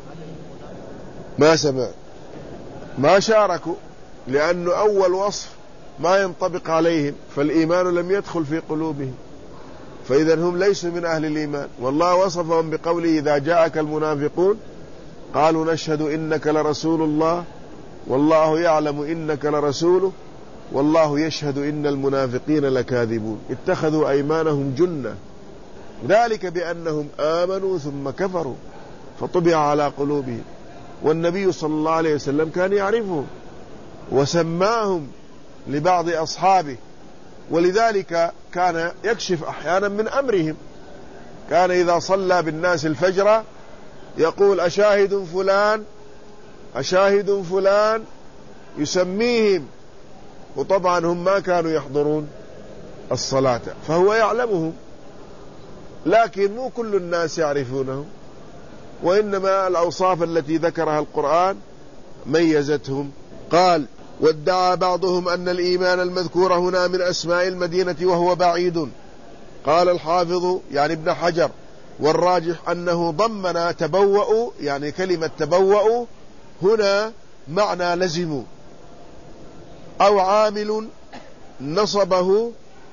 ما سمع، ما شاركوا، لأنه أول وصف ما ينطبق عليهم، فالإيمان لم يدخل في قلوبهم، فإذا هم ليسوا من أهل الإيمان. والله وصفهم بقوله: إذا جاءك المنافقون قالوا نشهد إنك لرسول الله والله يعلم إنك لرسوله والله يشهد إن المنافقين لكاذبون اتخذوا أيمانهم جنة ذلك بأنهم آمنوا ثم كفروا فطبع على قلوبهم. والنبي صلى الله عليه وسلم كان يعرفهم وسماهم لبعض أصحابه، ولذلك كان يكشف أحيانا من أمرهم. كان إذا صلى بالناس الفجر يقول: أشاهد فلان أشاهد فلان، يسميهم، وطبعا هم ما كانوا يحضرون الصلاة فهو يعلمهم، لكن مو كل الناس يعرفونه، وإنما الأوصاف التي ذكرها القرآن ميزتهم. قال: وادعى بعضهم أن الإيمان المذكور هنا من أسماء المدينة وهو بعيد. قال الحافظ يعني ابن حجر: والراجح أنه ضمن تبوأوا، يعني كلمة تبوأوا هنا معنى لزموا، أو عامل نصبه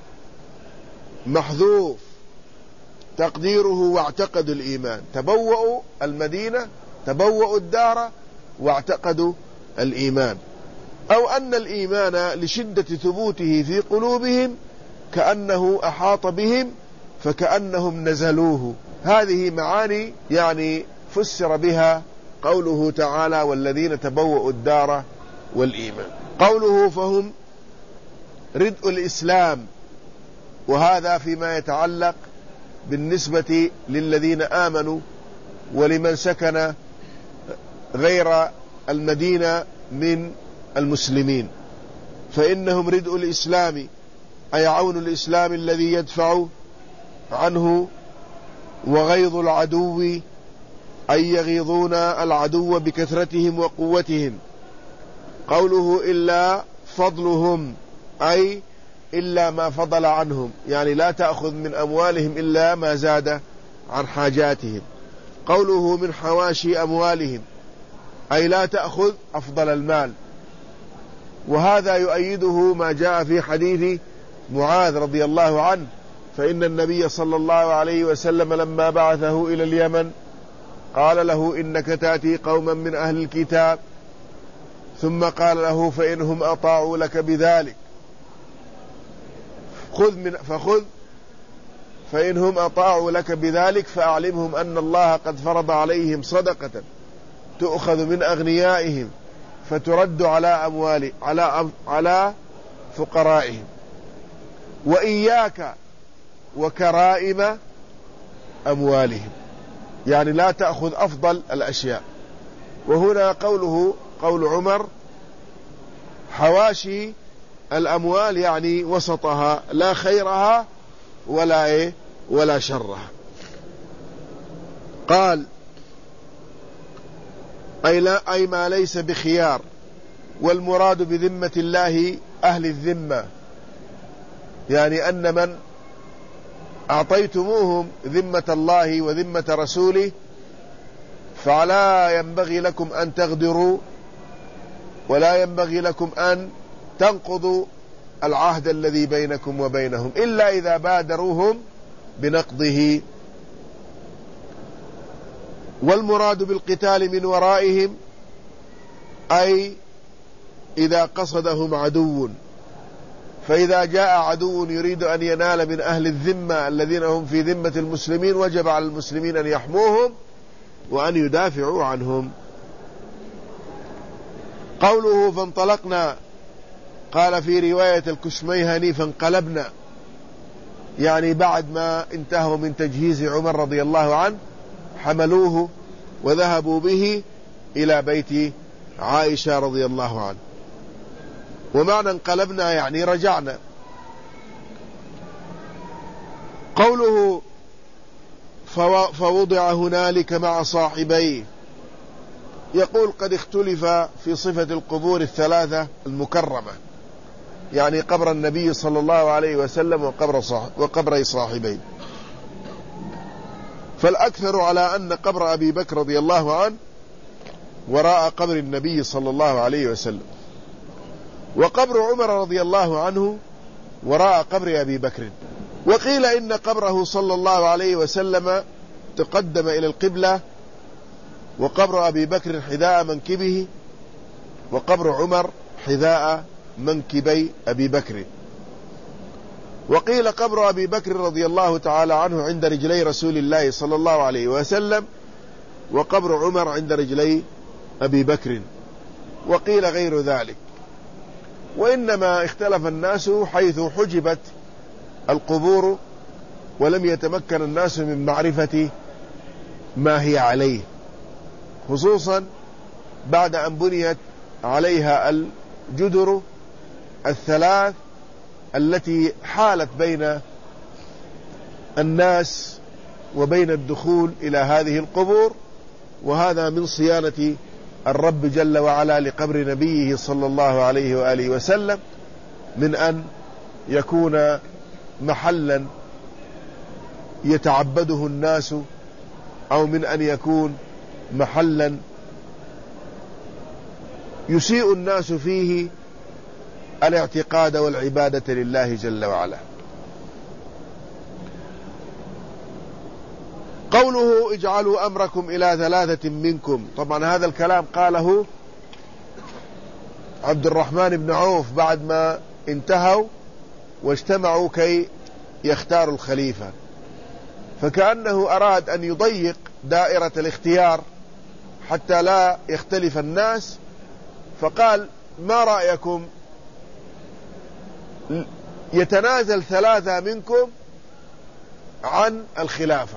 محذوف تقديره واعتقدوا الإيمان. تبوأوا المدينة، تبوأوا الدار، واعتقدوا الإيمان. أو أن الإيمان لشدة ثبوته في قلوبهم كأنه أحاط بهم فكأنهم نزلوه. هذه معاني يعني فسر بها قوله تعالى: والذين تبوأوا الدار والإيمان. قوله: فهم ردء الإسلام، وهذا فيما يتعلق بالنسبة للذين آمنوا ولمن سكن غير المدينة من المسلمين، فإنهم ردء الإسلام أي عون الإسلام الذي يدفع عنه، وغيظ العدو أي يغيظون العدو بكثرتهم وقوتهم. قوله: إلا فضلهم أي إلا ما فضل عنهم، يعني لا تأخذ من أموالهم إلا ما زاد عن حاجاتهم. قوله: من حواشي أموالهم أي لا تأخذ أفضل المال، وهذا يؤيده ما جاء في حديث معاذ رضي الله عنه، فإن النبي صلى الله عليه وسلم لما بعثه إلى اليمن قال له: إنك تأتي قوما من أهل الكتاب، ثم قال له: فإنهم أطاعوا لك بذلك فخذ فإنهم أطاعوا لك بذلك فأعلمهم أن الله قد فرض عليهم صدقة تؤخذ من أغنيائهم فترد على فقرائهم، وإياك وكرائم أموالهم، يعني لا تأخذ أفضل الأشياء. وهنا قوله قول عمر: حواشي الأموال، يعني وسطها، لا خيرها ولا شرها. قال: أي ما ليس بخيار. والمراد بذمة الله أهل الذمة، يعني أن من أعطيتموهم ذمة الله وذمة رسوله فلا ينبغي لكم أن تغدروا، ولا ينبغي لكم أن تنقضوا العهد الذي بينكم وبينهم إلا إذا بادروهم بنقضه. والمراد بالقتال من ورائهم أي إذا قصدهم عدو، فإذا جاء عدو يريد أن ينال من أهل الذمة الذين هم في ذمة المسلمين وجب على المسلمين أن يحموهم وأن يدافعوا عنهم. قوله: فانطلقنا، قال في رواية الكشميهني: فانقلبنا، يعني بعد ما انتهوا من تجهيز عمر رضي الله عنه حملوه وذهبوا به إلى بيت عائشة رضي الله عنه. ومعنى انقلبنا يعني رجعنا. قوله: فوضع هنالك مع صاحبيه، يقول: قد اختلف في صفة القبور الثلاثة المكرمة، يعني قبر النبي صلى الله عليه وسلم وقبر صاحبيه. فالأكثر على أن قبر أبي بكر رضي الله عنه وراء قبر النبي صلى الله عليه وسلم، وقبر عمر رضي الله عنه وراء قبر أبي بكر. وقيل إن قبره صلى الله عليه وسلم تقدم إلى القبلة، وقبر أبي بكر حذاء منكبه، وقبر عمر حذاء منكبي أبي بكر. وقيل قبر أبي بكر رضي الله تعالى عنه عند رجلي رسول الله صلى الله عليه وسلم، وقبر عمر عند رجلي أبي بكر. وقيل غير ذلك. وإنما اختلف الناس حيث حجبت القبور ولم يتمكن الناس من معرفة ما هي عليه، خصوصا بعد أن بنيت عليها الجدر الثلاث التي حالت بين الناس وبين الدخول إلى هذه القبور. وهذا من صيانة الرب جل وعلا لقبر نبيه صلى الله عليه وآله وسلم، من أن يكون محلا يتعبده الناس، أو من أن يكون محلا يسيء الناس فيه الاعتقاد والعبادة لله جل وعلا. قوله اجعلوا أمركم إلى 3 منكم، طبعا هذا الكلام قاله عبد الرحمن بن عوف بعد ما انتهوا واجتمعوا كي يختاروا الخليفة، فكأنه أراد أن يضيق دائرة الاختيار حتى لا يختلف الناس، فقال ما رأيكم يتنازل 3 منكم عن الخلافة.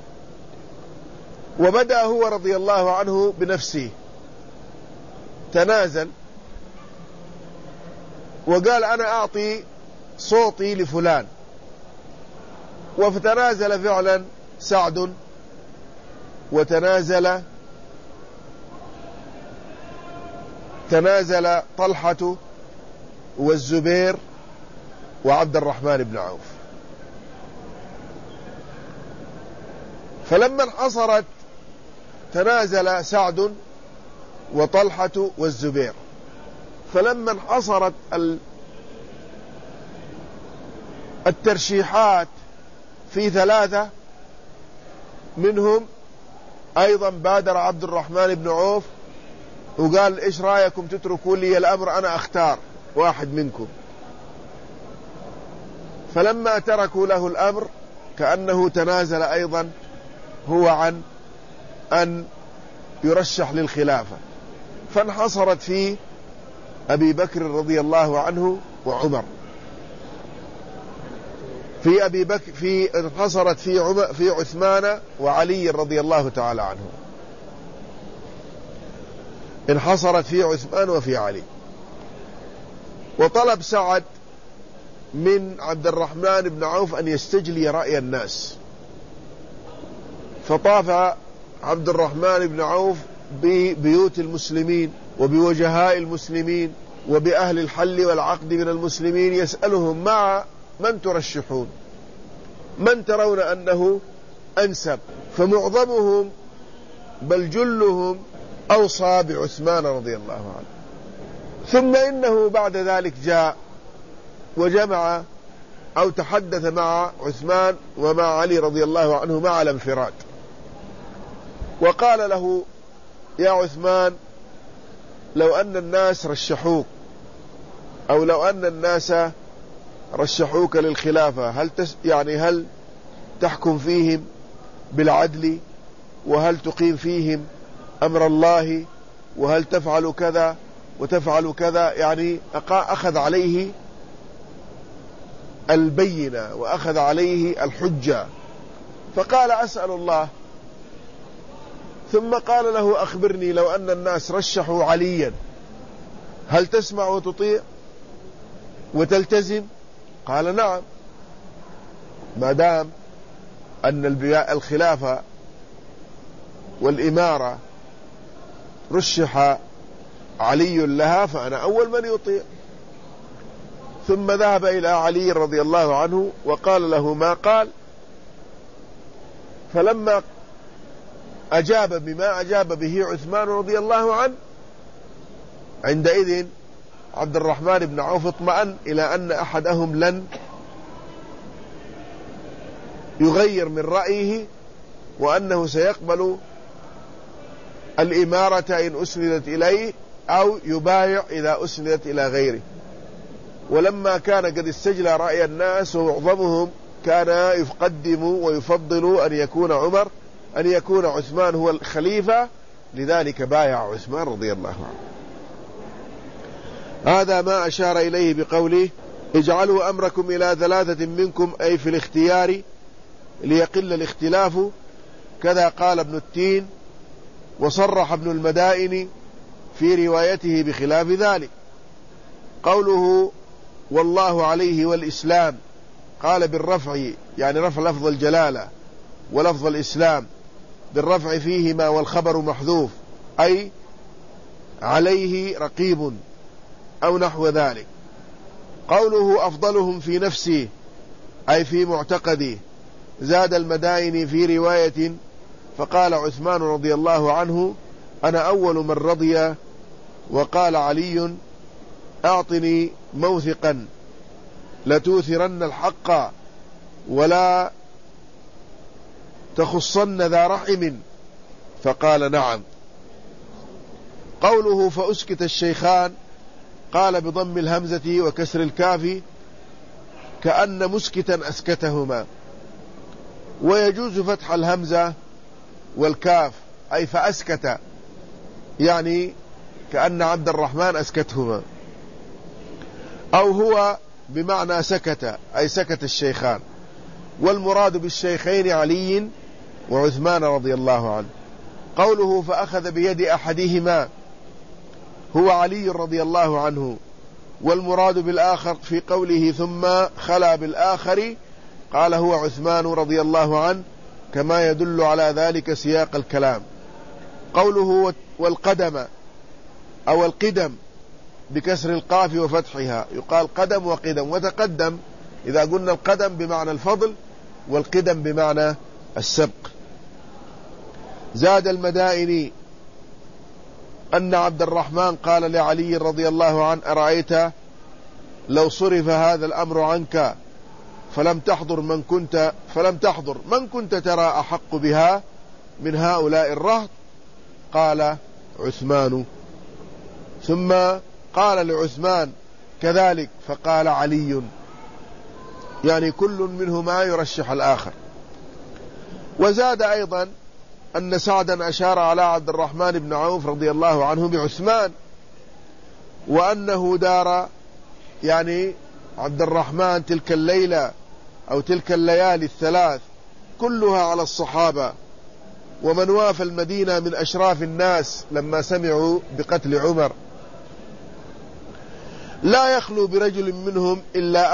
وبدأ هو رضي الله عنه بنفسه، تنازل وقال أنا أعطي صوتي لفلان، فتنازل فعلا سعد، وتنازل طلحة والزبير وعبد الرحمن بن عوف. فلما انحصرت تنازل سعد وطلحة والزبير. فلما انحصرت الترشيحات في 3 منهم، أيضا بادر عبد الرحمن بن عوف وقال إيش رأيكم تتركوا لي الأمر، أنا أختار واحد منكم. فلما تركوا له الأمر كأنه تنازل أيضا هو عن أن يرشح للخلافة، فانحصرت في أبي بكر رضي الله عنه وعمر. في أبي بكر انحصرت في عثمان وعلي رضي الله تعالى عنه، انحصرت في عثمان وفي علي. وطلب سعد من عبد الرحمن بن عوف أن يستجلي رأي الناس، فطاف عبد الرحمن بن عوف ببيوت المسلمين وبوجهاء المسلمين وبأهل الحل والعقد من المسلمين، يسألهم مع من ترشحون، من ترون أنه أنسب؟ فمعظمهم بل جلهم أوصى بعثمان رضي الله عنه. ثم إنه بعد ذلك جاء وجمع أو تحدث مع عثمان ومع علي رضي الله عنه مع الانفراد، وقال له يا عثمان لو أن الناس رشحوك، أو لو أن الناس رشحوك للخلافة، هل تحكم فيهم بالعدل، وهل تقيم فيهم أمر الله، وهل تفعل كذا وتفعل كذا؟ يعني أخذ عليه البينة وأخذ عليه الحجة، فقال أسأل الله. ثم قال له أخبرني لو أن الناس رشحوا عليا هل تسمع وتطيع وتلتزم؟ قال نعم، ما دام أن الخلافة والإمارة رشح علي لها فأنا أول من يطيع. ثم ذهب إلى علي رضي الله عنه وقال له ما قال، فلما أجاب بما أجاب به عثمان رضي الله عنه، عندئذ عبد الرحمن بن عوف اطمأن إلى أن أحدهم لن يغير من رأيه، وأنه سيقبل الإمارة إن أسندت إليه أو يبايع إذا أسندت إلى غيره. ولما كان قد استجلى رأي الناس ومعظمهم كان يقدم ويفضل أن يكون عثمان هو الخليفة، لذلك بايع عثمان رضي الله عنه. هذا ما أشار إليه بقوله اجعلوا أمركم إلى 3 منكم، أي في الاختيار ليقل الاختلاف. كذا قال ابن التين، وصرح ابن المدائن في روايته بخلاف ذلك. قوله والله عليه والإسلام، قال بالرفع، يعني رفع لفظ الجلالة ولفظ الإسلام بالرفع فيهما والخبر محذوف، أي عليه رقيب أو نحو ذلك. قوله أفضلهم في نفسي، أي في معتقدي. زاد المدائن في رواية فقال عثمان رضي الله عنه أنا أول من رضي. وقال علي أعطني موثقا لتوثرن الحق ولا تخصن ذا رحم، فقال نعم. قوله فأسكت الشيخان، قال بضم الهمزة وكسر الكاف كأن مسكتا أسكتهما، ويجوز فتح الهمزة والكاف، أي فأسكت، يعني كأن عبد الرحمن أسكتهما، أو هو بمعنى سكت، أي سكت الشيخان. والمراد بالشيخين علي وعثمان رضي الله عنه. قوله فأخذ بيد أحدهما هو علي رضي الله عنه، والمراد بالآخر في قوله ثم خلا بالآخر قال هو عثمان رضي الله عنه، كما يدل على ذلك سياق الكلام. قوله والقدم أو القدم بكسر القاف وفتحها، يقال قدم وقدم وتقدم، إذا قلنا القدم بمعنى الفضل والقدم بمعنى السبق. زاد المدائني أن عبد الرحمن قال لعلي رضي الله عنه أرأيت لو صرف هذا الأمر عنك فلم تحضر من كنت ترى أحق بها من هؤلاء الرهط؟ قال عثمان. ثم قال لعثمان كذلك، فقال علي، يعني كل منهما يرشح الآخر. وزاد أيضا أن سعدا أشار على عبد الرحمن بن عوف رضي الله عنه بعثمان، وأنه دار، يعني عبد الرحمن، تلك الليلة أو تلك الليالي الثلاث كلها على الصحابة ومن وافى المدينة من أشراف الناس لما سمعوا بقتل عمر، لا يخلو برجل منهم إلا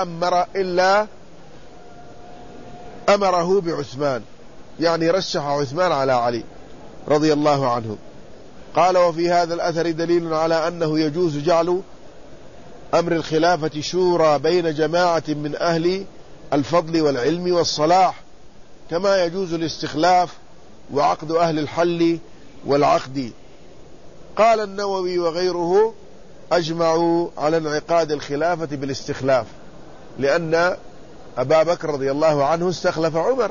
أمره بعثمان، يعني رشح عثمان على علي رضي الله عنه. قال وفي هذا الأثر دليل على أنه يجوز جعل أمر الخلافة شورى بين جماعة من أهل الفضل والعلم والصلاح، كما يجوز الاستخلاف وعقد أهل الحل والعقد. قال النووي وغيره أجمعوا على انعقاد الخلافة بالاستخلاف، لأن أبا بكر رضي الله عنه استخلف عمر،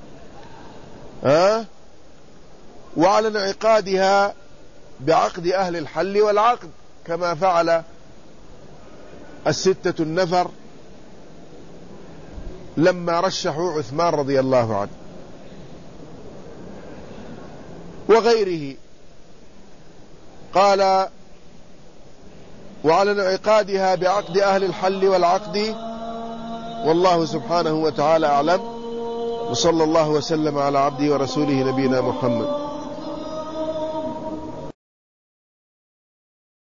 وعلى انعقادها بعقد أهل الحل والعقد، كما فعل 6 النفر لما رشحوا عثمان رضي الله عنه وغيره. قال وعلى انعقادها بعقد أهل الحل والعقد. والله سبحانه وتعالى أعلم، وصلى الله وسلم على عبده ورسوله نبينا محمد.